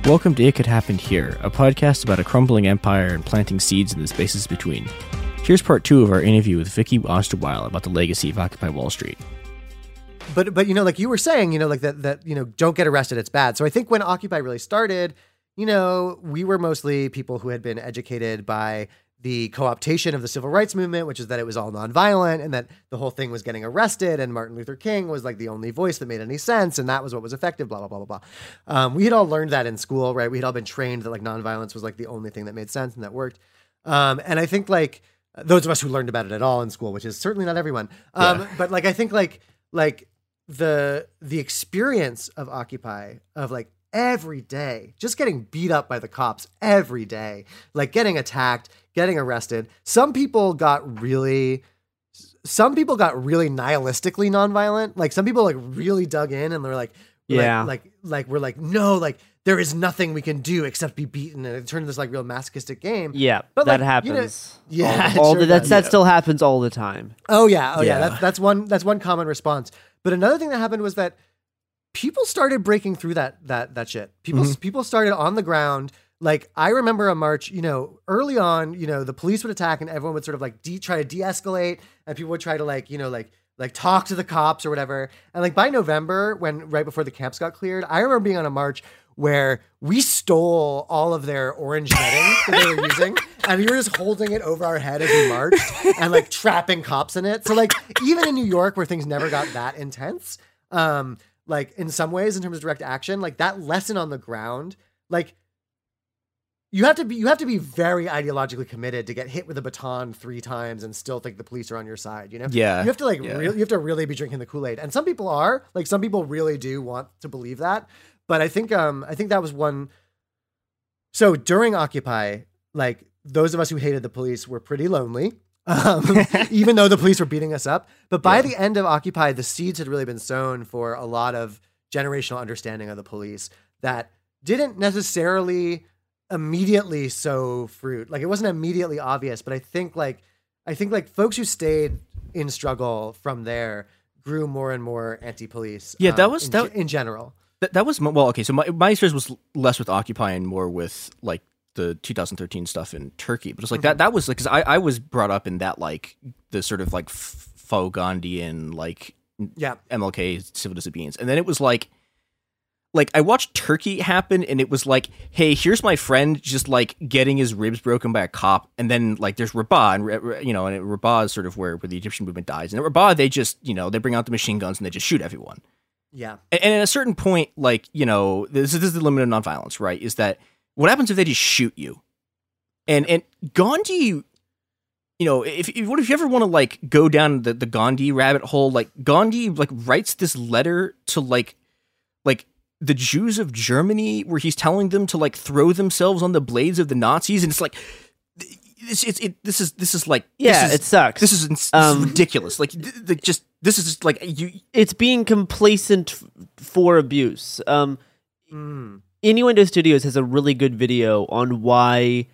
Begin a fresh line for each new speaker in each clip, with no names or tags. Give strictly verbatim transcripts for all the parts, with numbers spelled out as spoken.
Welcome to It Could Happen Here, a podcast about a crumbling empire and planting seeds in the spaces between. Here's part two of our interview with Vicky Osterweil about the legacy of Occupy Wall Street.
But, but you know, like you were saying, you know, like that, that, you know, don't get arrested, it's bad. So I think when Occupy really started, you know, we were mostly people who had been educated by the co-optation of the civil rights movement, which is that it was all nonviolent and that the whole thing was getting arrested and Martin Luther King was like the only voice that made any sense. And that was what was effective, blah, blah, blah, blah, blah. Um, we had all learned that in school, right? We had all been trained that like nonviolence was like the only thing that made sense and that worked. Um, and I think like those of us who learned about it at all in school, which is certainly not everyone. Um, yeah. But like, I think like, like the, the experience of Occupy of like every day, just getting beat up by the cops every day, like getting attacked, getting arrested. Some people got really, some people got really nihilistically nonviolent. Like some people like really dug in and they're like,
yeah,
like, like, like we're like, no, like there is nothing we can do except be beaten. And it turned into this like real masochistic game.
Yeah,
but
that
like,
happens.
You know, yeah,
all, all
sure
the, that,
does.
that
Yeah.
still happens all the time.
Oh yeah. Oh yeah.
Yeah.
That's, that's one, that's one common response. But another thing that happened was that people started breaking through that, that, that shit. People,
Mm-hmm.
people started on the ground. Like, I remember a march, you know, early on, you know, the police would attack and everyone would sort of like de- try to de-escalate and people would try to like, you know, like, like talk to the cops or whatever. And like by November, when right before the camps got cleared, I remember being on a march where we stole all of their orange netting that they were using and we were just holding it over our head as we marched and like trapping cops in it. So like, even in New York where things never got that intense, um, like in some ways in terms of direct action, like that lesson on the ground, like, You have to be you have to be very ideologically committed to get hit with a baton three times and still think the police are on your side, you know?
Yeah.
You have to like
yeah.
really you have to really be drinking the Kool-Aid. And some people are, like some people really do want to believe that. But I think um I think that was one. So during Occupy, like those of us who hated the police were pretty lonely. Um, even though the police were beating us up. But by
Yeah.
the end of Occupy, the seeds had really been sown for a lot of generational understanding of the police that didn't necessarily immediately sow fruit. Like it wasn't immediately obvious, but I think like I think like folks who stayed in struggle from there grew more and more anti-police.
Yeah, that
um,
was-
in,
that-
in general.
That, that was, well, okay, so my, my experience was less with Occupy and more with, like, the two thousand thirteen stuff in Turkey. But it's like, that that was, like, because I, I was brought up in that, like, the sort of, like, faux Gandhian, like,
Yeah.
M L K civil disobedience. And then it was, like, like, I watched Turkey happen, and it was like, hey, here's my friend just, like, getting his ribs broken by a cop, and then, like, there's Rabah, and, you know, and Rabah is sort of where, where the Egyptian movement dies. And at Rabah, they just, you know, they bring out the machine guns, and they just shoot everyone.
Yeah.
And at a certain point, like, you know, this is, this is the limit of nonviolence, right? Is that what happens if they just shoot you? And and Gandhi, you know, if, if what if you ever want to like go down the, the Gandhi rabbit hole, like Gandhi like writes this letter to like like the Jews of Germany where he's telling them to like throw themselves on the blades of the Nazis, and it's like it's it's it, this is this is like
Yeah,
this is,
it sucks.
This is, this
Um,
is ridiculous. Like th- th- just this is just like you.
It's being complacent f- for abuse. Um,
Mm.
Innuendo Studios has a really good video on why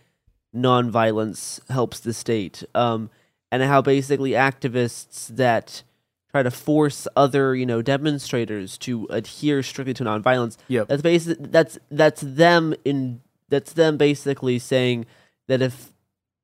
nonviolence helps the state, um, and how basically activists that try to force other, you know, demonstrators to adhere strictly to nonviolence.
Yep.
That's basic. That's that's them in. That's them basically saying that if.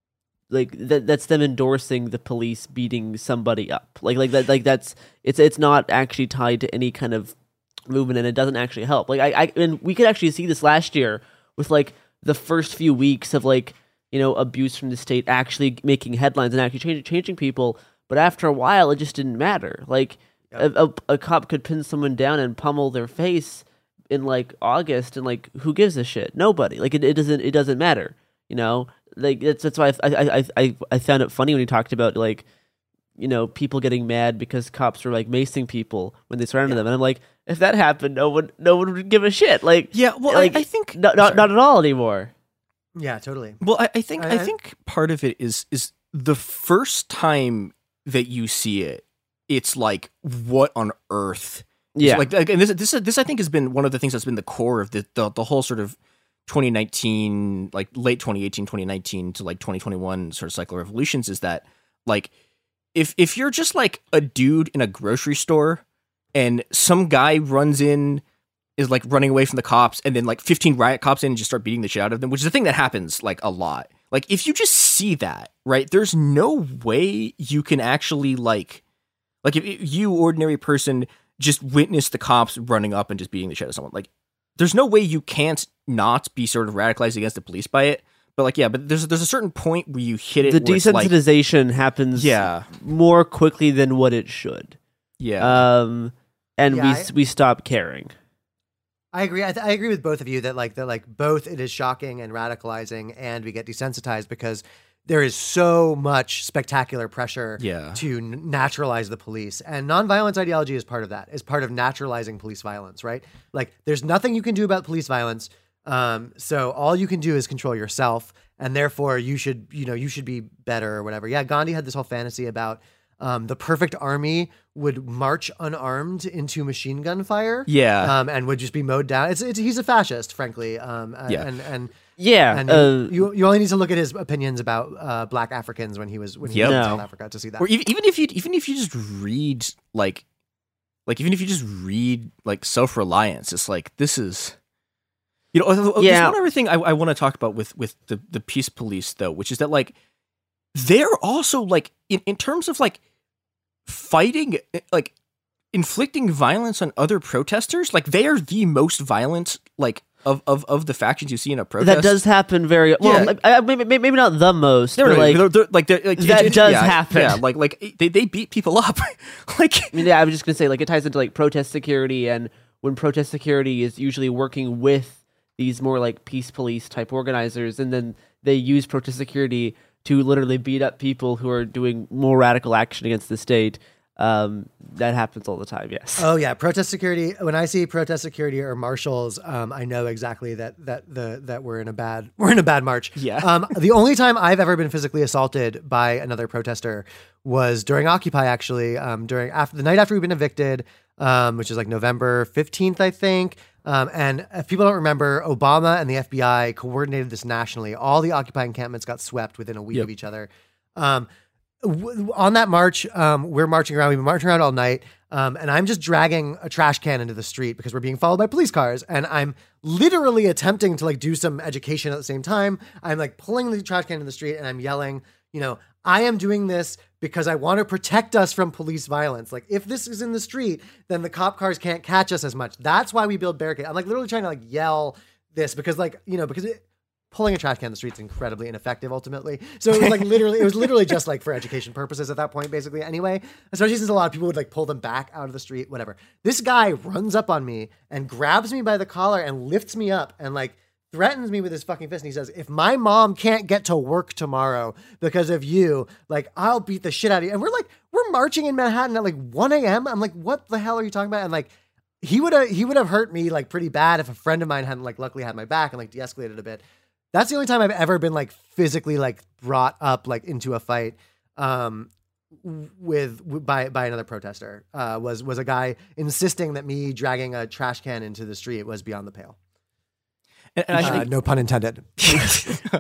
Like that, that's them endorsing the police beating somebody up. Like, like that, like that's it's it's not actually tied to any kind of movement, and it doesn't actually help. Like, I, I and we could actually see this last year with like the first few weeks of like you know abuse from the state actually making headlines and actually changing changing people. But after a while, it just didn't matter. Like,
Yep.
a, a a cop could pin someone down and pummel their face in like August, and like who gives a shit? Nobody. Like, it, it doesn't it doesn't matter. You know. Like that's that's why I, I I I I found it funny when he talked about like, you know, people getting mad because cops were like macing people when they surrounded
Yeah.
them, and I'm like, if that happened, no one no one would give a shit. Like,
Yeah, well,
like,
I, I think
no, not not at all anymore.
Yeah, totally.
Well, I, I think I,
I-
think part of it is is the first time that you see it, it's like, what on earth? It's
Yeah,
like, like, and this this this I think has been one of the things that's been the core of the the, the whole sort of twenty nineteen, like late twenty eighteen, twenty nineteen to like twenty twenty-one sort of cycle of revolutions is that like if if you're just like a dude in a grocery store and some guy runs in is like running away from the cops, and then like fifteen riot cops in and just start beating the shit out of them, which is a thing that happens like a lot. Like if you just see that, right, there's no way you can actually like, like if you ordinary person just witness the cops running up and just beating the shit out of someone, like there's no way you can't not be sort of radicalized against the police by it. But like, yeah, but there's there's a certain point where you hit it.
The
where it's like,
desensitization happens
yeah.
more quickly than what it should.
Yeah.
Um, and
Yeah,
we
I-
we stop caring.
I agree. I, th- I agree with both of you that like that like both it is shocking and radicalizing, and we get desensitized because there is so much spectacular pressure
Yeah.
to n- naturalize the police, and nonviolence ideology is part of that. Is part of naturalizing police violence, right? Like, there's nothing you can do about police violence. Um, so all you can do is control yourself, and therefore you should, you know, you should be better or whatever. Yeah, Gandhi had this whole fantasy about um, the perfect army would march unarmed into machine gun fire.
Yeah.
Um, and would just be mowed down. It's, it's he's a fascist, frankly. Um, uh,
Yeah.
and and
Yeah.
and
uh,
you you only need to look at his opinions about uh, black Africans when he was when he
Yep.
was in
No.
South Africa to see that.
Or even, even if you even if you just read like like even if you just read like self-reliance, it's like this is you know oh, oh,
Yeah.
there's one other thing I, I want to talk about with with the the peace police though, which is that like they're also like in, in terms of like fighting like inflicting violence on other protesters, like they are the most violent like of of, of the factions you see in a protest.
that does happen very well.
Yeah.
Like, I, maybe, maybe not the most,
They're,
but like
they're, they're, like, they're, like
that
it- it-
does
yeah,
happen.
Yeah, like like they, they beat people up. like
I mean, yeah, I was just gonna say, like, it ties into like protest security, and when protest security is usually working with these more like peace police type organizers, and then they use protest security to literally beat up people who are doing more radical action against the state. Um, that happens all the time. Yes.
Oh yeah, protest security. When I see protest security or marshals, um, I know exactly that that the that we're in a bad we're in a bad march.
Yeah.
Um, the only time I've ever been physically assaulted by another protester was during Occupy. Actually, um, during after the night after we've been evicted, um, which is like November fifteenth, I think. Um, and if people don't remember, Obama and the F B I coordinated this nationally. All the Occupy encampments got swept within a week
Yep.
of each other. Um, w- on that march, um, we're marching around. We've been marching around all night. Um, and I'm just dragging a trash can into the street because we're being followed by police cars. And I'm literally attempting to like do some education at the same time. I'm like pulling the trash can into the street and I'm yelling, you know, I am doing this because I want to protect us from police violence. Like if this is in the street, then the cop cars can't catch us as much. That's why we build barricades. I'm like literally trying to like yell this because like, you know, because it, pulling a trash can in the street is incredibly ineffective ultimately. So it was like literally, it was literally just like for education purposes at that point, basically anyway, especially since a lot of people would like pull them back out of the street, whatever. This guy runs up on me and grabs me by the collar and lifts me up and like threatens me with his fucking fist. And he says, if my mom can't get to work tomorrow because of you, like I'll beat the shit out of you. And we're like, we're marching in Manhattan at like one a.m. I'm like, what the hell are you talking about? And like, he would have, he would have hurt me like pretty bad if a friend of mine hadn't like luckily had my back and like de-escalated a bit. That's the only time I've ever been like physically like brought up like into a fight um, with, with by by another protester. Uh, was was a guy insisting that me dragging a trash can into the street was beyond the pale.
and, and I
Uh,
should
no pun intended.
but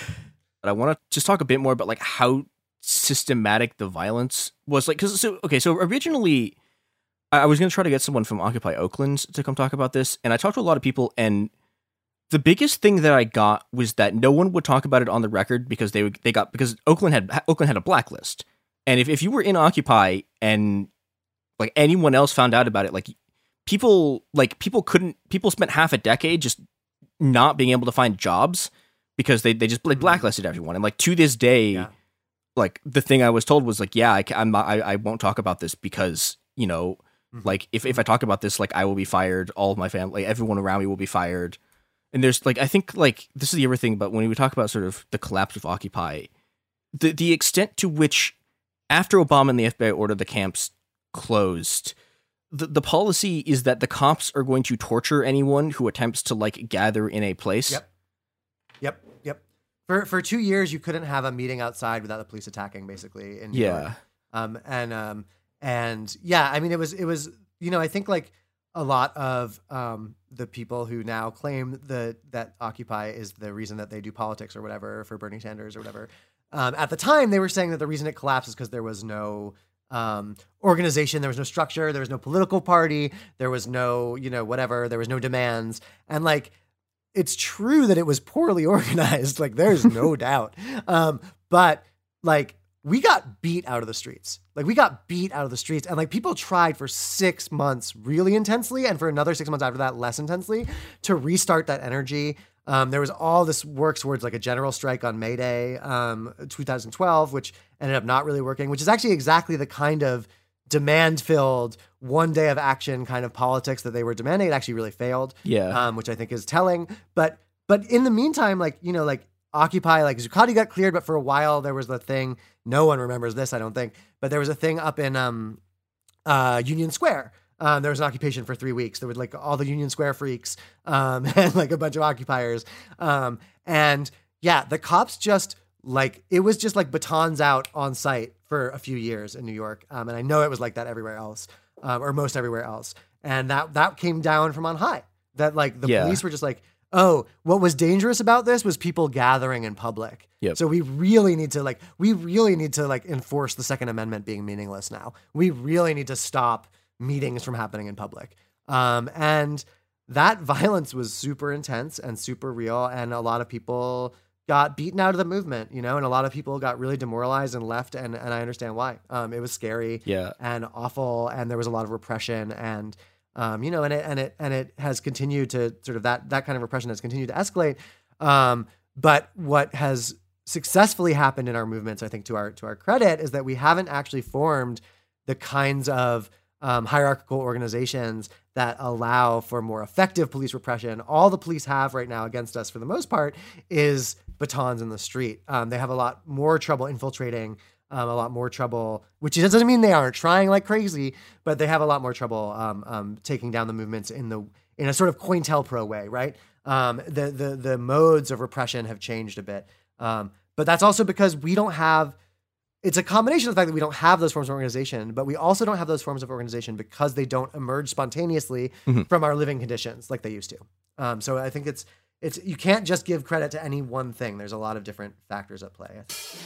I want to just talk a bit more about like how systematic the violence was. Like, because so okay, so originally I I was going to try to get someone from Occupy Oakland to come talk about this, and I talked to a lot of people, and the biggest thing that I got was that no one would talk about it on the record because they would they got because Oakland had Oakland had a blacklist, and if if you were in Occupy and like anyone else found out about it, like people like people couldn't people spent half a decade just not being able to find jobs because they, they just like blacklisted everyone. And like to this day,
Yeah.
like the thing I was told was like, yeah, I, ca- I'm not, I, I won't talk about this because, you know,
Mhm.
like if, if I talk about this, like I will be fired. All of my family, everyone around me will be fired. And there's like, I think like this is the other thing, but when we talk about sort of the collapse of Occupy, the, the extent to which after Obama and the F B I ordered the camps closed, the, the policy is that the cops are going to torture anyone who attempts to like gather in a place.
Yep. Yep. Yep. For for two years, you couldn't have a meeting outside without the police attacking, basically. In New
Yeah.
York. Um. And um. And yeah, I mean, it was it was you know I think like a lot of um the people who now claim the that Occupy is the reason that they do politics or whatever for Bernie Sanders or whatever. Um. At the time, they were saying that the reason it collapsed is because there was no um, organization. There was no structure. There was no political party. There was no, you know, whatever. There was no demands. And like, it's true that it was poorly organized. Like, there's no doubt. Um, but like, we got beat out of the streets. Like, we got beat out of the streets. And like, people tried for six months really intensely, and for another six months after that, less intensely, to restart that energy. Um, there was all this work towards like a general strike on May Day, um, two thousand twelve, which ended up not really working, which is actually exactly the kind of demand-filled one day of action kind of politics that they were demanding. It actually really failed.
Yeah.
Um, which I think is telling. But, but in the meantime, like, you know, like Occupy, like Zuccotti got cleared, but for a while there was the thing, no one remembers this, I don't think, but there was a thing up in, um, uh, Union Square. Um, there was an occupation for three weeks. There was like all the Union Square freaks, um, and like a bunch of occupiers. Um, and yeah, the cops just like, it was just like batons out on site for a few years in New York. Um, and I know it was like that everywhere else, um, or most everywhere else. And that, that came down from on high, that like the
Yeah.
police were just like, oh, what was dangerous about this was people gathering in public.
Yep.
So we really need to like, we really need to like enforce the Second Amendment being meaningless now. We really need to stop meetings from happening in public. Um, and that violence was super intense and super real. And a lot of people got beaten out of the movement, you know, and a lot of people got really demoralized and left. And, and I understand why. Um, it was scary
Yeah.
and awful. And there was a lot of repression, and, um, you know, and it, and it, and it has continued to sort of that, that kind of repression has continued to escalate. Um, but what has successfully happened in our movements, I think to our, to our credit, is that we haven't actually formed the kinds of Um, hierarchical organizations that allow for more effective police repression. All the police have right now against us, for the most part, is batons in the street. Um, they have a lot more trouble infiltrating, um, a lot more trouble, which doesn't mean they aren't trying like crazy, but they have a lot more trouble um, um, taking down the movements in the in a sort of COINTELPRO way, right? Um, the the the modes of repression have changed a bit, um, but that's also because we don't have. It's a combination of the fact that we don't have those forms of organization, but we also don't have those forms of organization because they don't emerge spontaneously
Mhm.
from our living conditions like they used to. Um, so I think it's it's you can't just give credit to any one thing. There's a lot of different factors at play.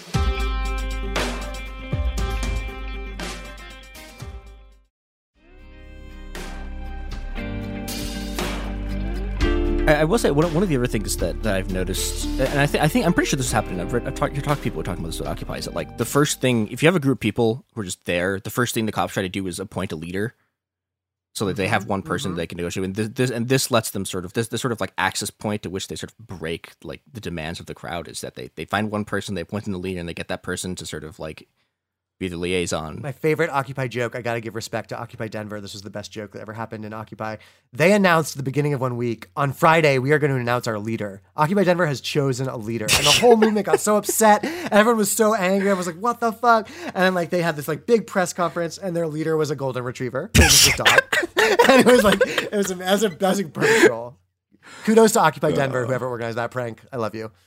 I, I will say one, one of the other things that, that I've noticed, and I think I think I'm pretty sure this is happening. I've read, I've talked, you talked to people who are talking about this with Occupy. Is that like the first thing, if you have a group of people who are just there, the first thing the cops try to do is appoint a leader, so that they have one person
Mhm.
they can negotiate with. And this, this and this lets them sort of this this sort of like access point to which they sort of break like the demands of the crowd is that they they find one person, they appoint them the leader, and they get that person to sort of like be the liaison.
My favorite Occupy joke, I got to give respect to Occupy Denver. This was the best joke that ever happened in Occupy. They announced at the beginning of one week, on Friday, we are going to announce our leader. Occupy Denver has chosen a leader. And the whole movement got so upset. And everyone was so angry. I was like, what the fuck? And then like they had this like big press conference, and their leader was a golden retriever. It was just a dog. And it was like, it was a, as a, as a perfect role. Kudos to Occupy Denver, whoever organized that prank. I love you.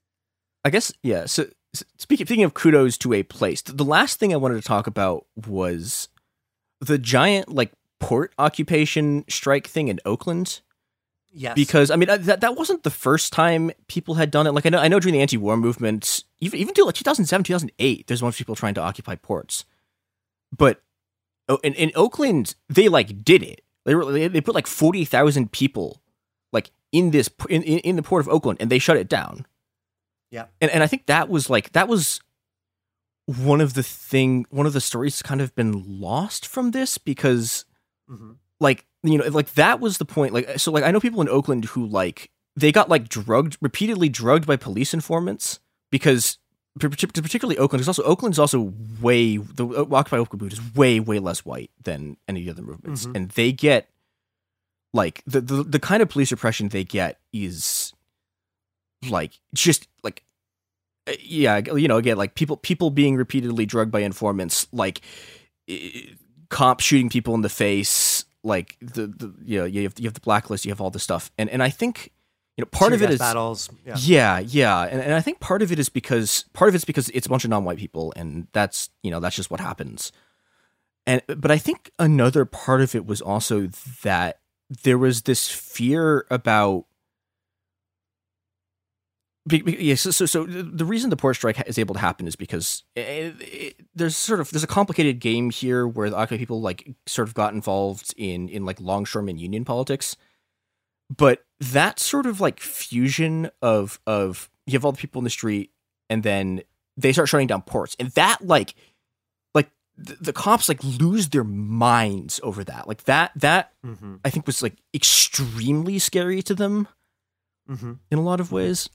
I guess, yeah. So speaking speaking of kudos to a place, the last thing I wanted to talk about was the giant like port occupation strike thing in Oakland.
Yes.
Because I mean that that wasn't the first time people had done it. Like I know I know during the anti-war movement, even even till like two thousand seven, two thousand eight, there's a bunch of people trying to occupy ports. But oh, in, in Oakland, they like did it. They were they, they put like forty thousand people like in this in, in in the port of Oakland, and they shut it down.
Yeah.
And and I think that was like that was one of the thing one of the stories kind of been lost from this because
Mm-hmm.
like you know like that was the point, like so like I know people in Oakland who like they got like drugged repeatedly drugged by police informants because particularly Oakland is also Oakland's also way the Occupy Oakland movement is way way less white than any of the other movements.
Mhm.
And they get like the, the the kind of police repression they get is like just like uh, yeah you know again like people people being repeatedly drugged by informants, like eh, cops shooting people in the face, like the the you know you have you have the blacklist, you have all this stuff, and and I think you know part of it is
battles. Yeah.
yeah yeah and, and I think part of it is because part of it's because it's a bunch of non-white people, and that's you know that's just what happens. And but I think another part of it was also that there was this fear about Be, be, yeah, so, so so the reason the port strike is able to happen is because it, it, there's sort of there's a complicated game here where the Occupy people like sort of got involved in in like longshoreman union politics, but that sort of like fusion of of you have all the people in the street and then they start shutting down ports, and that like like the, the cops like lose their minds over that. Like that that
Mm-hmm.
I think was like extremely scary to them
Mm-hmm.
in a lot of ways.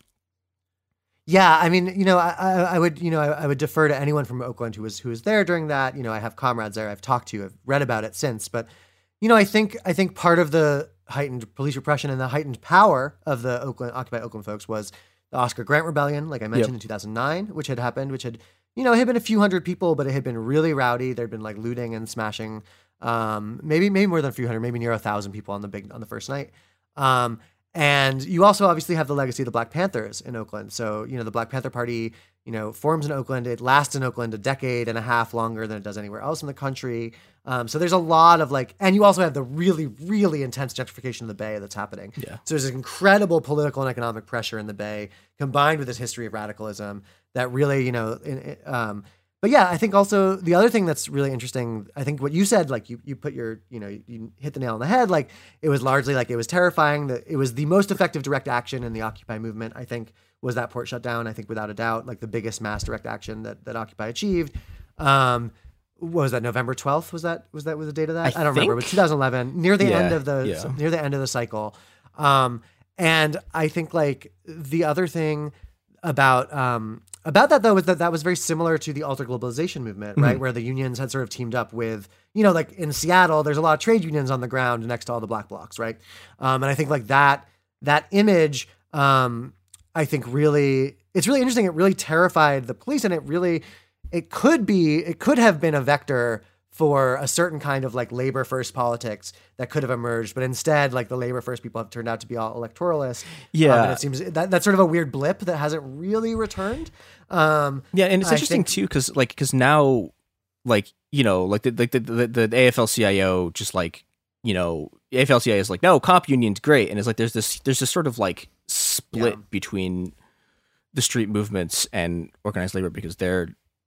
Yeah, I mean, you know, I, I, I would, you know, I, I would defer to anyone from Oakland who was who was there during that. You know, I have comrades there. I've talked to, I've read about it since. But, you know, I think I think part of the heightened police repression and the heightened power of the Oakland Occupy Oakland folks was the Oscar Grant Rebellion, like I mentioned
Yep.
in two thousand nine, which had happened, which had, you know, it had been a few hundred people, but it had been really rowdy. There'd been like looting and smashing, um, maybe maybe more than a few hundred, maybe near a thousand people on the big on the first night. Um, And you also obviously have the legacy of the Black Panthers in Oakland. So, you know, the Black Panther Party, you know, forms in Oakland. It lasts in Oakland a decade and a half longer than it does anywhere else in the country. Um, so there's a lot of like, and you also have the really, really intense gentrification of the Bay that's happening.
Yeah.
So there's incredible political and economic pressure in the Bay combined with this history of radicalism that really, you know, in, in, um, but yeah, I think also the other thing that's really interesting, I think what you said, like you, you put your, you know, you hit the nail on the head. Like it was largely like it was terrifying that it was the most effective direct action in the Occupy movement. I think was that port shutdown. I think without a doubt, like the biggest mass direct action that, that Occupy achieved. Um, what was that? November twelfth? Was that, was that was the date of that?
I
I, don't remember. It was two thousand eleven near the
Yeah,
end of the,
yeah.
near the end of the cycle. Um, and I think like the other thing about, um, About that, though, was that that was very similar to the alter globalization movement, right?
Mhm.
Where the unions had sort of teamed up with, you know, like in Seattle, there's a lot of trade unions on the ground next to all the black blocs, right? Um, and I think like that that image, um, I think really, it's really interesting. It really terrified the police, and it really, it could be, it could have been a vector for a certain kind of like labor first politics that could have emerged, but instead, like the labor first people have turned out to be all electoralists.
Yeah.
Um, and it seems that that's sort of a weird blip that hasn't really returned. Um,
Yeah, and it's
I
interesting
think-
too because like because now like you know like the like the, the the A F L C I O just like you know A F L C I O is like no comp union's great, and it's like there's this there's this sort of like split
Yeah.
between the street movements and organized labor because they're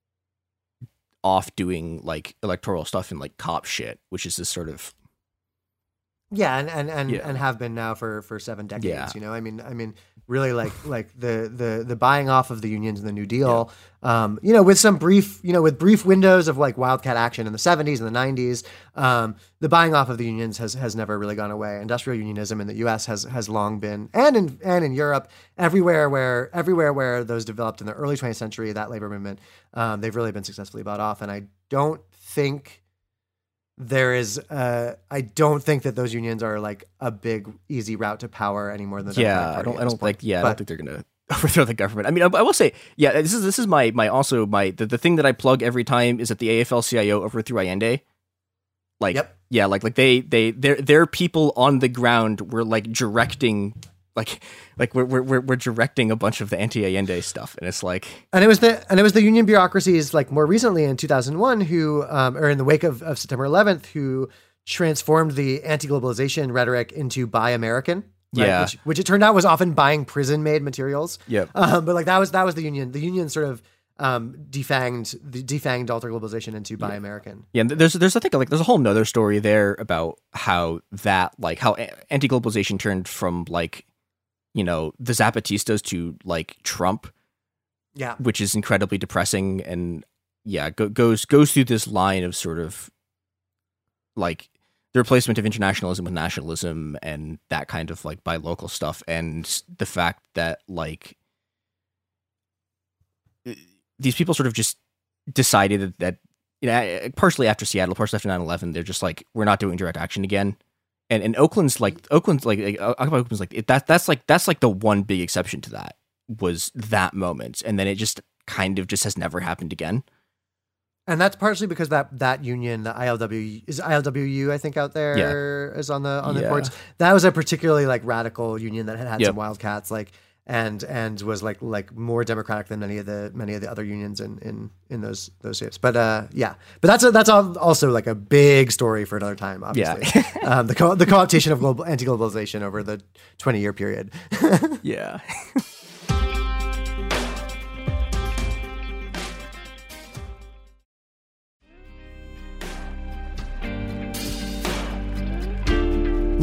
off doing like electoral stuff and like cop shit, which is this sort of
Yeah, and and and,
Yeah.
and have been now for for seven decades.
Yeah.
You know, I mean, I mean, really, like like the the the buying off of the unions in the New Deal. Um, you know, with some brief, you know, with brief windows of like wildcat action in the seventies and the nineties. Um, the buying off of the unions has has never really gone away. Industrial unionism in the U S has has long been, and in and in Europe, everywhere where everywhere where those developed in the early twentieth century, that labor movement, um, they've really been successfully bought off. And I don't think. There is, uh, I don't think that those unions are like a big, easy route to power any more than the
yeah.
Democratic
I
Party
don't
at
I
this
don't
point.
like yeah I
But-
don't think they're gonna overthrow the government. I mean, I, I will say yeah. This is this is my my also my the, the thing that I plug every time is that the A F L C I O overthrew Allende. Like
Yep.
yeah, like like they they their their people on the ground were like directing like like we're we're we're directing a bunch of the anti-Allende stuff, and it's like
And it was the and it was the union bureaucracies like more recently in two thousand one who, um, or in the wake of, of September eleventh, who transformed the anti-globalization rhetoric into buy American. Right?
Yeah.
Which, which it turned out was often buying prison-made materials.
Yep.
Um, but like that was that was the union. The union sort of um, defanged the defanged alter globalization into buy American.
yeah. and There's there's I think like there's a whole nother story there about how that like how a- anti-globalization turned from like you know the Zapatistas to like Trump,
Yeah.
which is incredibly depressing, and yeah go, goes goes through this line of sort of like the replacement of internationalism with nationalism and that kind of like buy local stuff, and the fact that like these people sort of just decided that, that you know partially after Seattle, partially after nine eleven, they're just like we're not doing direct action again. And and Oakland's like Oakland's like, like Occupy Oakland's like it, that that's like that's like the one big exception to that was that moment, and then it just kind of just has never happened again.
And that's partially because that that union, the I L W is I L W U, I think out there is on the on the
Yeah.
courts. That was a particularly like radical union that had had
Yep.
some wildcats, like and and was like like more democratic than many of the many of the other unions in in in those those shapes. But uh, yeah, but that's a, that's al- also like a big story for another time. Obviously, um, the co- the co-optation of global anti-globalization over the twenty year period.
Yeah.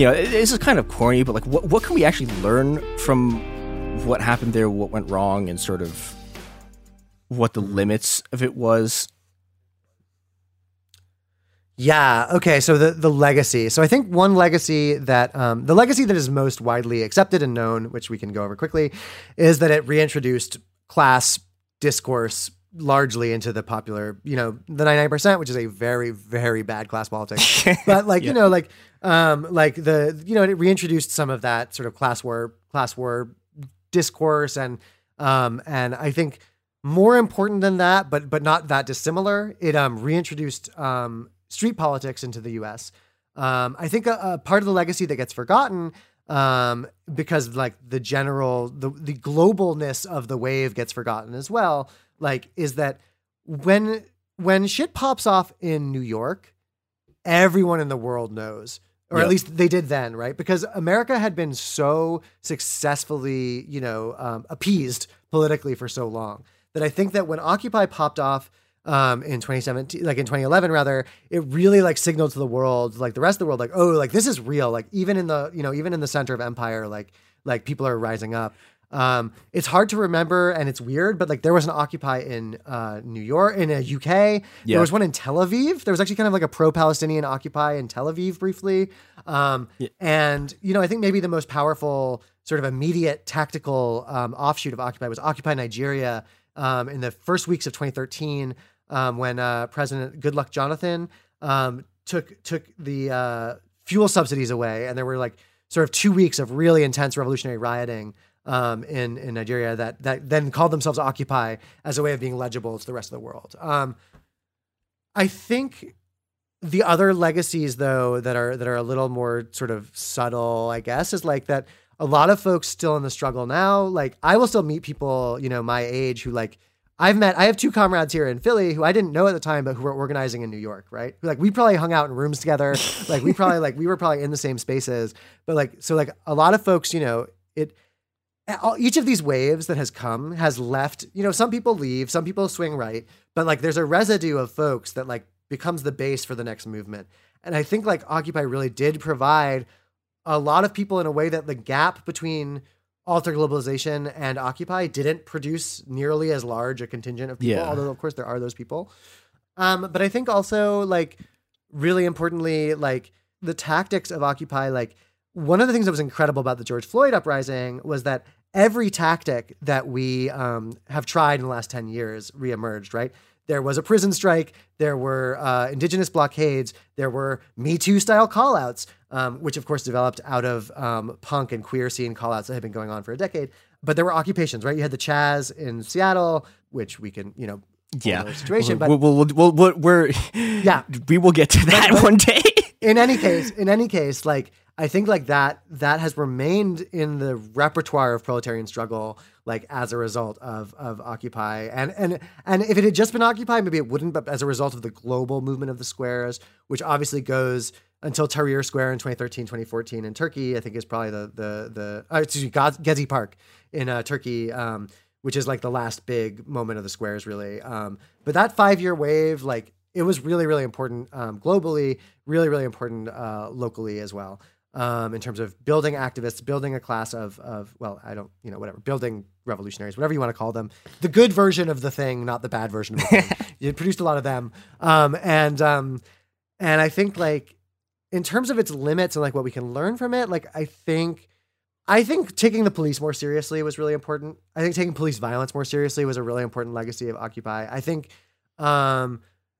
you know, it, this is kind of corny, but like, what what can we actually learn from what happened there, what went wrong, and sort of what the limits of it was?
Yeah. Okay. So the, the legacy. So I think one legacy that um, the legacy that is most widely accepted and known, which we can go over quickly, is that it reintroduced class discourse largely into the popular, you know, the ninety-nine percent, which is a very, very bad class politics. But like, yeah. you know, like, um, like the, you know, it reintroduced some of that sort of class war, class war discourse. And, um, and I think more important than that, but, but not that dissimilar, it um, reintroduced um, street politics into the U S. Um, I think a, a part of the legacy that gets forgotten um, because like the general, the, the globalness of the wave gets forgotten as well. Like, is that when, when shit pops off in New York, everyone in the world knows, or yep. at least they did then, right? Because America had been so successfully, you know, um, appeased politically for so long that I think that when Occupy popped off, Um, in twenty seventeen, like in twenty eleven, rather, it really like signaled to the world, like the rest of the world, like, oh, like this is real. Like even in the, you know, even in the center of empire, like, like people are rising up. Um, it's hard to remember and it's weird, but like there was an Occupy in uh, New York, in a U K. Yeah. There was one in Tel Aviv. There was actually kind of like a pro-Palestinian Occupy in Tel Aviv briefly. Um, yeah. And, you know, I think maybe the most powerful sort of immediate tactical um, offshoot of Occupy was Occupy Nigeria um, in the first weeks of twenty thirteen. Um, when uh, President Goodluck Jonathan um, took took the uh, fuel subsidies away, and there were like sort of two weeks of really intense revolutionary rioting um, in in Nigeria that that then called themselves Occupy as a way of being legible to the rest of the world. Um, I think the other legacies, though, that are that are a little more sort of subtle, I guess, is like that a lot of folks still in the struggle now. Like I will still meet people, you know, my age who like. I've met, I have two comrades here in Philly who I didn't know at the time, but who were organizing in New York, right? Like we probably hung out in rooms together. Like we probably like, we were probably in the same spaces, but like, so like a lot of folks, you know, it, each of these waves that has come has left, you know, some people leave, some people swing right, but like there's a residue of folks that like becomes the base for the next movement. And I think like Occupy really did provide a lot of people in a way that the gap between Alter Globalization and Occupy didn't produce nearly as large a contingent of people, yeah. although of course there are those people. Um, but I think also like really importantly, like the tactics of Occupy, like one of the things that was incredible about the George Floyd uprising was that every tactic that we um, have tried in the last ten years reemerged, right? There was a prison strike. There were uh, indigenous blockades. There were Me Too style callouts, um, which of course developed out of um, punk and queer scene callouts that had been going on for a decade. But there were occupations, right? You had the Chaz in Seattle, which we can, you know,
yeah,
situation. But
we'll, we'll, we'll, we'll, we're
yeah,
we will get to that
but, but
one day.
in any case, in any case, like I think like that that has remained in the repertoire of proletarian struggle, like as a result of of Occupy, and and and if it had just been Occupy, maybe it wouldn't. But as a result of the global movement of the squares, which obviously goes until Tahrir Square in twenty thirteen, twenty fourteen in Turkey, I think is probably the the the uh, excuse me, Gezi Park in uh, Turkey, um, which is like the last big moment of the squares, really. Um, but that five year wave, like it was really really important um, globally, really really important uh, locally as well. Um, in terms of building activists, building a class of, of, well, I don't, you know, whatever, building revolutionaries, whatever you want to call them, the good version of the thing, not the bad version of the thing. It produced a lot of them. Um, and, um, and I think like in terms of its limits and like what we can learn from it, like, I think, I think taking the police more seriously was really important. I think taking police violence more seriously was a really important legacy of Occupy. I think, um,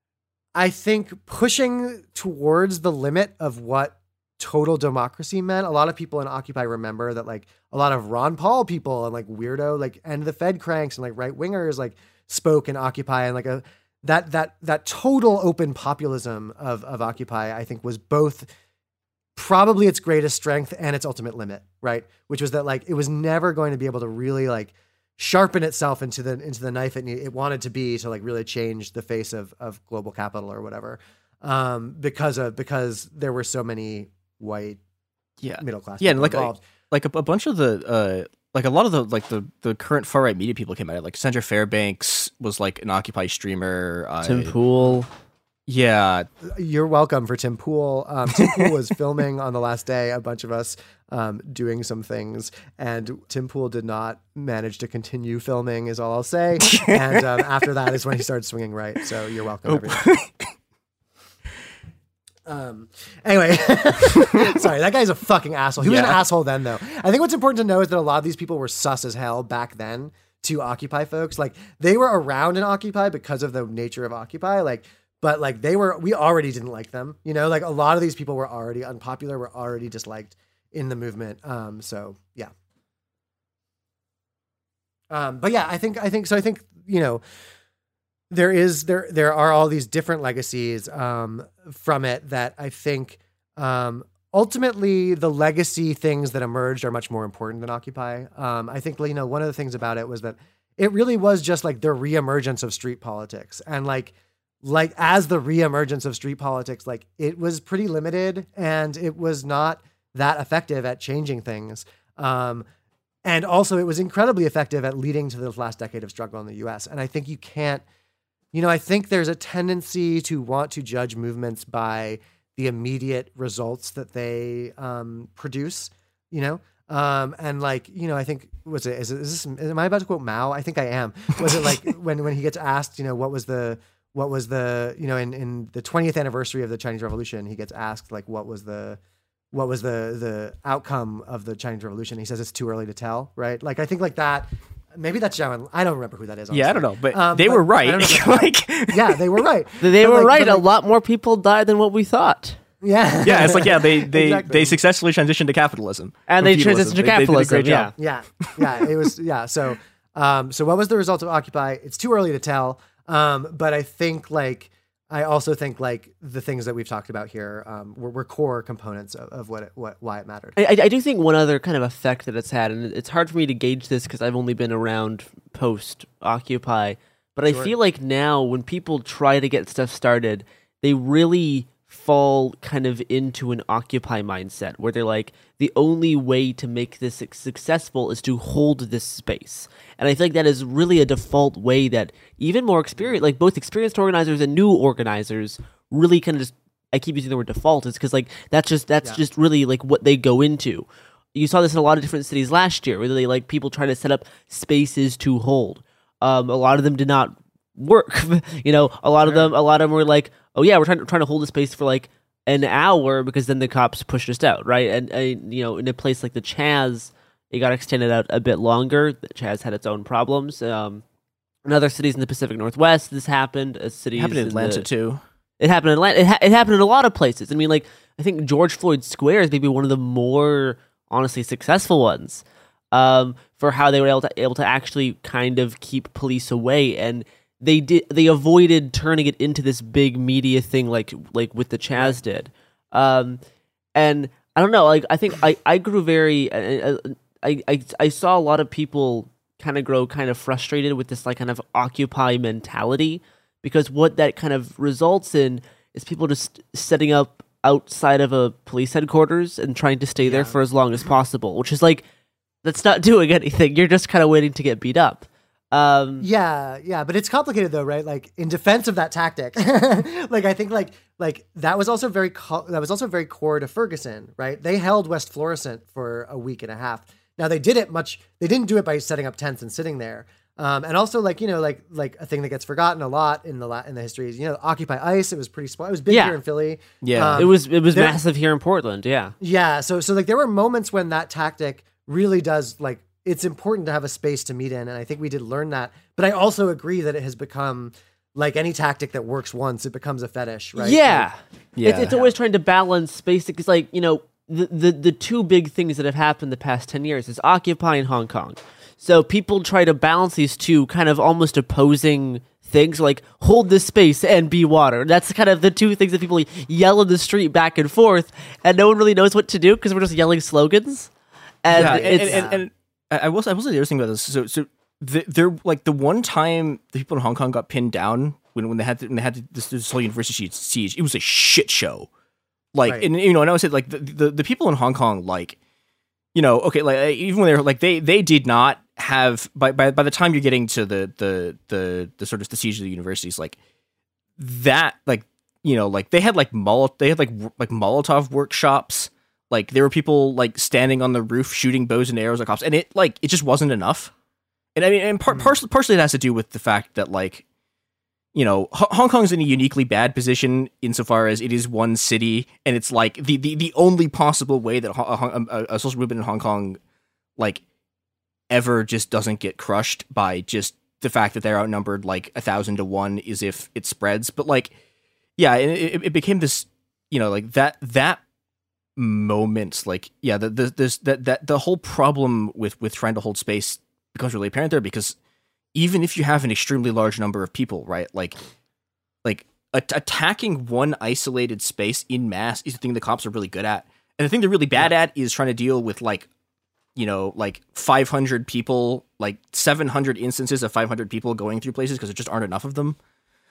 I think pushing towards the limit of what total democracy meant. A lot of people in Occupy remember that like a lot of Ron Paul people and like weirdo, like, and the Fed cranks and like right wingers like spoke in Occupy, and like a, that, that, that total open populism of, of Occupy, I think was both probably its greatest strength and its ultimate limit, right? Which was that like, it was never going to be able to really like sharpen itself into the, into the knife it, it wanted to be to like really change the face of, of global capital or whatever. Um, because of, because there were so many white,
yeah,
middle class,
yeah, and like
involved.
a, like a, a bunch of the uh, like a lot of the like the, the current far right media people came out. Like Sandra Fairbanks was like an Occupy streamer. Uh,
Tim Pool,
Yeah.
You're welcome for Tim Pool. Um, Tim Pool was filming on the last day, a bunch of us um, doing some things, and Tim Pool did not manage to continue filming, is all I'll say. And um, after that is when he started swinging right. So you're welcome, everyone. Um, anyway, sorry, that guy's a fucking asshole. He was
Yeah.
an asshole then, though. I think what's important to know is that a lot of these people were sus as hell back then to Occupy folks. Like, they were around in Occupy because of the nature of Occupy. Like, but like they were, we already didn't like them. You know, like a lot of these people were already unpopular, were already disliked in the movement. Um, so yeah. Um, but yeah, I think, I think, so I think, you know, there is, there, there are all these different legacies, um, from it that I think, um, ultimately the legacy things that emerged are much more important than Occupy. Um, I think, you know, one of the things about it was that it really was just like the reemergence of street politics, and like, like as the reemergence of street politics, like it was pretty limited and it was not that effective at changing things. Um, and also it was incredibly effective at leading to the last decade of struggle in the U S. And I think you can't, you know, I think there's a tendency to want to judge movements by the immediate results that they um, produce, you know? Um, and like, you know, I think, was it, is, it, is this, am I about to quote Mao? I think I am. Was it like when, when he gets asked, you know, what was the, what was the, you know, in, in the twentieth anniversary of the Chinese Revolution, he gets asked like, what was the, what was the, the outcome of the Chinese Revolution? He says, it's too early to tell. Right. Like, I think like that, maybe that's Zhao. I don't remember who that is. Honestly.
Yeah, I don't know, but
Um,
they
but
were
I
right.
don't know if that's
like,
Yeah, they were right.
They
But,
were
like-
right.
but,
A
like,
lot more people died than what we thought.
Yeah.
yeah, it's like yeah, they they
Exactly.
they successfully transitioned to capitalism,
And
from
they
feudalism.
transitioned to
They- they did a
capitalism,
great job.
yeah.
Yeah, yeah, it was, yeah. So, um, so what was the result of Occupy? It's too early to tell. Um, but I think like, I also think like the things that we've talked about here, um, were, were core components of, of what, it, what, why it mattered.
I, I do think one other kind of effect that it's had, and it's hard for me to gauge this because I've only been around post Occupy, but I
Sure.
feel like now when people try to get stuff started, they really fall kind of into an Occupy mindset where they're like, the only way to make this suc- successful is to hold this space. And I feel like that is really a default way that even more experienced, like both experienced organizers and new organizers really kind of just, I keep using the word default, is because like, that's just, that's
Yeah.
just really like what they go into. You saw this in a lot of different cities last year where they like people try to set up spaces to hold. Um, a lot of them did not work. you know, a lot of them, a lot of them were like, oh yeah, we're trying to trying to hold the space for like an hour because then the cops pushed us out, right? And, and you know, in a place like the Chaz, it got extended out a bit longer. The Chaz had its own problems. Um, in other cities in the Pacific Northwest, this happened. As cities
It happened in
in
Atlanta
the,
too.
It happened in Atlanta. It, ha- it happened in a lot of places. I mean, like I think George Floyd Square is maybe one of the more honestly successful ones um, for how they were able to able to actually kind of keep police away, and they did they avoided turning it into this big media thing like like with the Chaz did. Um, and I don't know, like I think I, I grew very I, I I I saw a lot of people kind of grow kind of frustrated with this like kind of Occupy mentality, because what that kind of results in is people just setting up outside of a police headquarters and trying to stay there
Yeah.
for as long as possible, which is like, that's not doing anything. You're just kind of waiting to get beat up. Um,
Yeah, yeah, but it's complicated though, right? Like in defense of that tactic, like I think like like that was also very co- that was also very core to Ferguson, right? They held West Florissant for a week and a half. Now they did it much. They didn't do it by setting up tents and sitting there. Um, and also like you know like like a thing that gets forgotten a lot in the la- in the history is you know Occupy ICE. It was pretty small. It was big
Yeah.
here in Philly.
Yeah.
Um,
it was it was
there-
massive here in Portland. Yeah.
Yeah, so so like there were moments when that tactic really does like it's important to have a space to meet in, and I think we did learn that. But I also agree that it has become like any tactic that works once, it becomes a fetish, right?
Yeah.
Yeah.
It's, it's always trying to balance basic. It's like, you know, the, the, the two big things that have happened the past ten years is Occupy and Hong Kong. So people try to balance these two kind of almost opposing things, like hold this space and be water. That's kind of the two things that people yell in the street back and forth, and no one really knows what to do because we're just yelling slogans. And
yeah, and,
it's,
and, and, and I will I will say the other thing about this. So so the, they're like the one time the people in Hong Kong got pinned down when, when they had to, when they had to, this, this whole university siege. It was a shit show. Like
Right.
and you know, and I would say like the, the the people in Hong Kong, like you know, okay, like even when they're like they they did not have by by by the time you're getting to the the the the sort of the siege of the universities, like that like you know, like they had like Mol- they had like w- like Molotov workshops. Like there were people like standing on the roof shooting bows and arrows at cops, and it like it just wasn't enough. And I mean, and par-
Mm.
partially partially it has to do with the fact that like, you know, H- Hong Kong's in a uniquely bad position insofar as it is one city, and it's like the the, the only possible way that Ho- a, a social movement in Hong Kong like ever just doesn't get crushed by just the fact that they're outnumbered like a thousand to one is if it spreads. But like, yeah, it, it, it became this, you know, like that that moment, like yeah, the, the this that that the whole problem with with trying to hold space becomes really apparent there, because even if you have an extremely large number of people, right, like like a- attacking one isolated space in mass is the thing the cops are really good at, and the thing they're really bad at is trying to deal with like, you know, like five hundred people, like seven hundred instances of five hundred people going through places because there just aren't enough of them.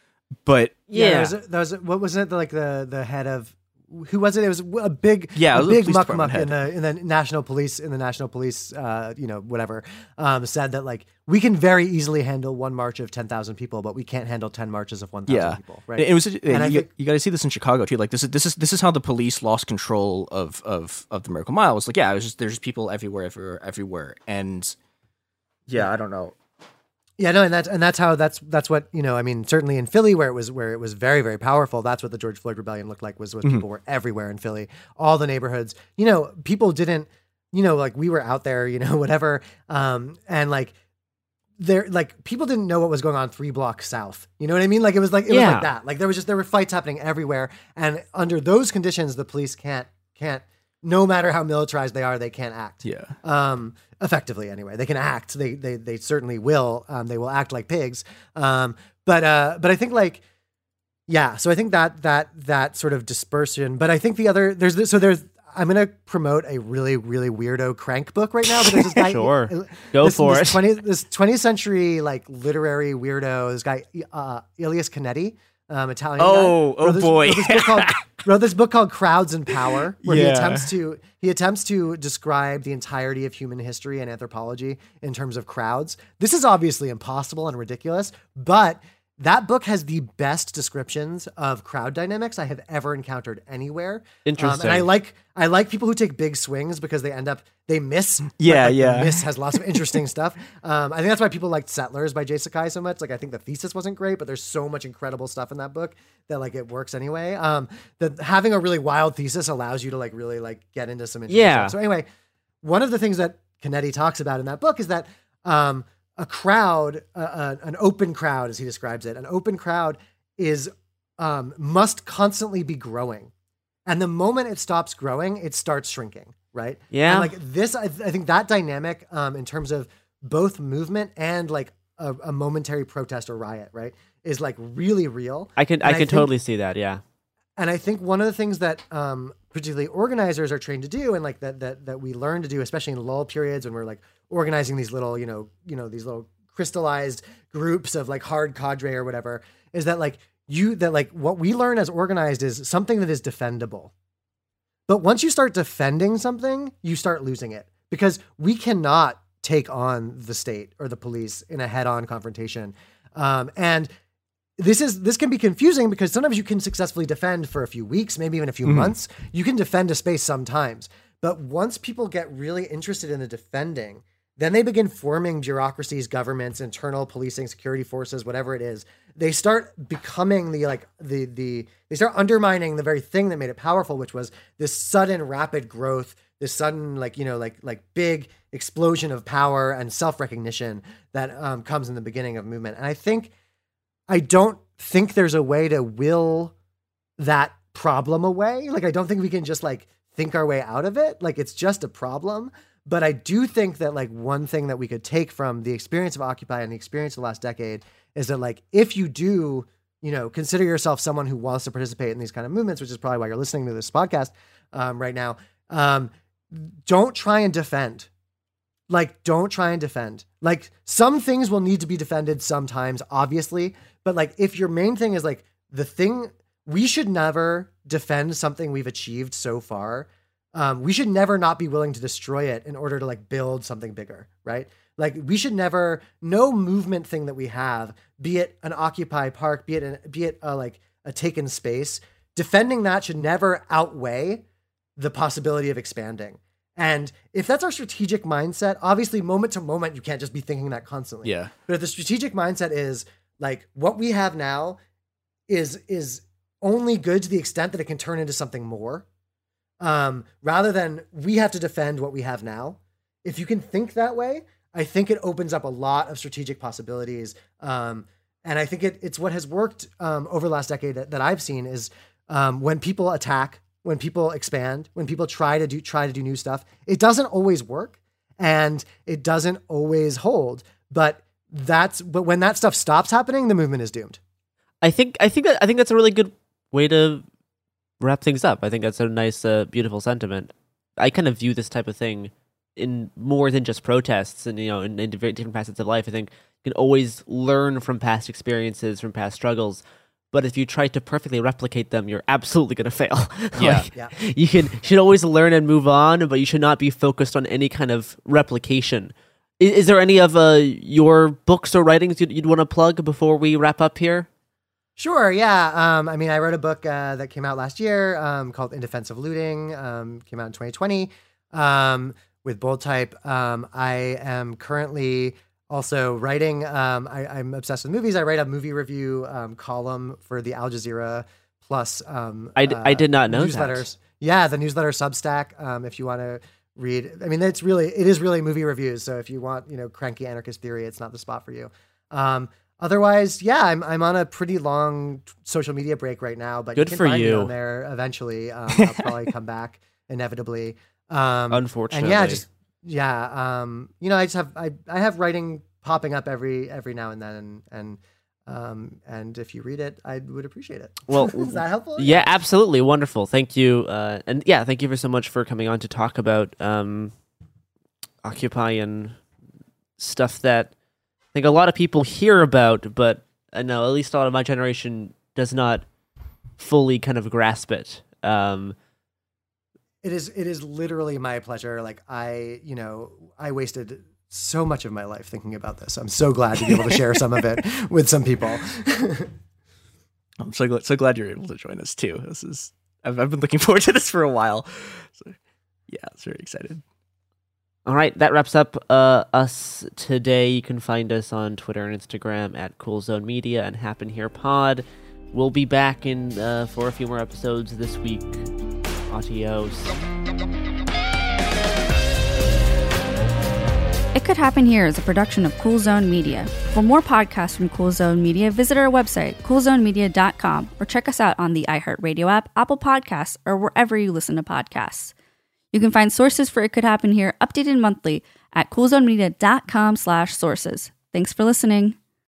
But
Yeah.
there was, a, there was a, what was it like the the head of who was it? It was a big,
Yeah, it
a
was the
big
police
muck
department
muck in the in the national police in the national police, uh, you know, whatever, um, said that like we can very easily handle one march of ten thousand people, but we can't handle ten marches of one thousand
yeah,
people. Right?
it was.
And I
you,
think-
you got to see this in Chicago too. Like this is this is this is how the police lost control of of of the Miracle Mile. It's like yeah, it was just there's people everywhere, everywhere, everywhere, and yeah, I don't know.
Yeah, no, and that's and that's how that's that's what you know. I mean, certainly in Philly, where it was where it was very very powerful. That's what the George Floyd rebellion looked like. Was was
Mhm.
people were everywhere in Philly, all the neighborhoods. You know, people didn't. You know, like we were out there. You know, whatever. Um, and like there, like people didn't know what was going on three blocks south. You know what I mean? Like it was like it was
Yeah.
like that. Like there was just there were fights happening everywhere, and under those conditions, the police can't can't. No matter how militarized they are, they can't act.
Yeah,
Um, effectively anyway. They can act. They they they certainly will. Um, they will act like pigs. Um, but uh, but I think like yeah. So I think that that that sort of dispersion. But I think the other there's this, so there's I'm gonna promote a really really weirdo crank book right now. But there's this guy.
Sure.
uh,
Go
this,
for
this
it.
twentieth this twentieth century like literary weirdo. This guy uh, Elias Canetti. Um, Italian
Oh,
guy,
oh
wrote this-
boy.
wrote this book called, wrote this book called Crowds and Power, where he
Yeah.
attempts to he attempts to describe the entirety of human history and anthropology in terms of crowds. This is obviously impossible and ridiculous, but that book has the best descriptions of crowd dynamics I have ever encountered anywhere.
Interesting.
Um, and I like I like people who take big swings because they end up they miss. but,
Yeah,
like, the
yeah.
miss has lots of interesting stuff. Um, I think that's why people liked Settlers by Jay Sakai so much. Like I think the thesis wasn't great, but there's so much incredible stuff in that book that like it works anyway. Um, that having a really wild thesis allows you to like really like get into some interesting
Yeah.
stuff. So anyway, one of the things that Canetti talks about in that book is that um, a crowd, uh, uh, an open crowd, as he describes it, an open crowd is um, must constantly be growing, and the moment it stops growing, it starts shrinking. Right?
Yeah.
And like this, I, I think that dynamic, um, in terms of both movement and like a, a momentary protest or riot, right, is like really real.
I can
And
I can
think-
totally see that. Yeah.
And I think one of the things that um, particularly organizers are trained to do, and like that that that we learn to do, especially in lull periods when we're like organizing these little, you know, you know, these little crystallized groups of like hard cadre or whatever, is that like you that like what we learn as organized is something that is defendable. But once you start defending something, you start losing it, because we cannot take on the state or the police in a head-on confrontation. Um, and this is this can be confusing because sometimes you can successfully defend for a few weeks, maybe even a few
Mhm.
months. You can defend a space sometimes. But once people get really interested in the defending, then they begin forming bureaucracies, governments, internal policing, security forces, whatever it is. They start becoming the like the the they start undermining the very thing that made it powerful, which was this sudden rapid growth, this sudden like you know like like big explosion of power and self-recognition that um, comes in the beginning of movement. And I think I don't think there's a way to will that problem away. Like I don't think we can just like think our way out of it. Like it's just a problem. But I do think that like one thing that we could take from the experience of Occupy and the experience of the last decade is that like if you do, you know, consider yourself someone who wants to participate in these kind of movements, which is probably why you're listening to this podcast um, right now, um, don't try and defend. Like, don't try and defend. Like, some things will need to be defended sometimes, obviously. But like, if your main thing is like the thing, we should never defend something we've achieved so far. Um, we should never not be willing to destroy it in order to like build something bigger, right? Like we should never, no movement thing that we have, be it an Occupy Park, be it an, be it a, like a taken space, defending that should never outweigh the possibility of expanding. And if that's our strategic mindset, obviously moment to moment, you can't just be thinking that constantly.
Yeah.
But if the strategic mindset is like what we have now is, is only good to the extent that it can turn into something more, um, rather than we have to defend what we have now. If you can think that way, I think it opens up a lot of strategic possibilities. Um, and I think it, it's what has worked um, over the last decade that, that I've seen is um, when people attack, when people expand, when people try to do try to do new stuff, it doesn't always work and it doesn't always hold. But that's but when that stuff stops happening, the movement is doomed.
I think I think that I think that's a really good way to wrap things up. I think that's a nice, uh, beautiful sentiment. I kind of view this type of thing in more than just protests, and you know, in, in different facets of life. I think you can always learn from past experiences, from past struggles. But if you try to perfectly replicate them, you're absolutely going to fail.
Yeah.
Like,
Yeah.
You can should always learn and move on, but you should not be focused on any kind of replication. Is, is there any of uh, your books or writings you'd, you'd want to plug before we wrap up here?
Sure, yeah. Um, I mean, I wrote a book uh, that came out last year um, called In Defense of Looting, um, came out in twenty twenty um, with Bold Type. Um, I am currently also writing, um, I, I'm obsessed with movies. I write a movie review um, column for the Al Jazeera Plus um,
I, d-
uh,
I did not know
newsletters.
that.
Yeah, the newsletter Substack, um, if you want to read. I mean, it's really, it is really movie reviews. So if you want, you know, cranky anarchist theory, it's not the spot for you. Um, Otherwise, yeah, I'm I'm on a pretty long social media break right now, but
Good
you can
for
find me
you.
on there eventually. Um, I'll probably come back inevitably. Um,
Unfortunately.
and yeah, just yeah, um, you know, I just have I, I have writing popping up every every now and then, and and um, and if you read it, I would appreciate it.
Well,
is that helpful?
Yeah, absolutely. Wonderful. Thank you. Uh, and yeah, thank you for so much for coming on to talk about um, Occupy and stuff that I think a lot of people hear about, but I know at least a lot of my generation does not fully kind of grasp it. Um,
It is it is literally my pleasure. Like I, you know, I wasted so much of my life thinking about this. I'm so glad to be able to share some of it with some people.
I'm so glad, so glad you're able to join us too. This is I've, I've been looking forward to this for a while. So, yeah, it's very excited.
All right, that wraps up uh, us today. You can find us on Twitter and Instagram at Cool Zone Media and Happen Here Pod. We'll be back in uh, for a few more episodes this week. Adios.
It Could Happen Here is a production of Cool Zone Media. For more podcasts from Cool Zone Media, visit our website, cool zone media dot com, or check us out on the iHeartRadio app, Apple Podcasts, or wherever you listen to podcasts. You can find sources for It Could Happen Here updated monthly at cool zone media dot com slash sources. Thanks for listening.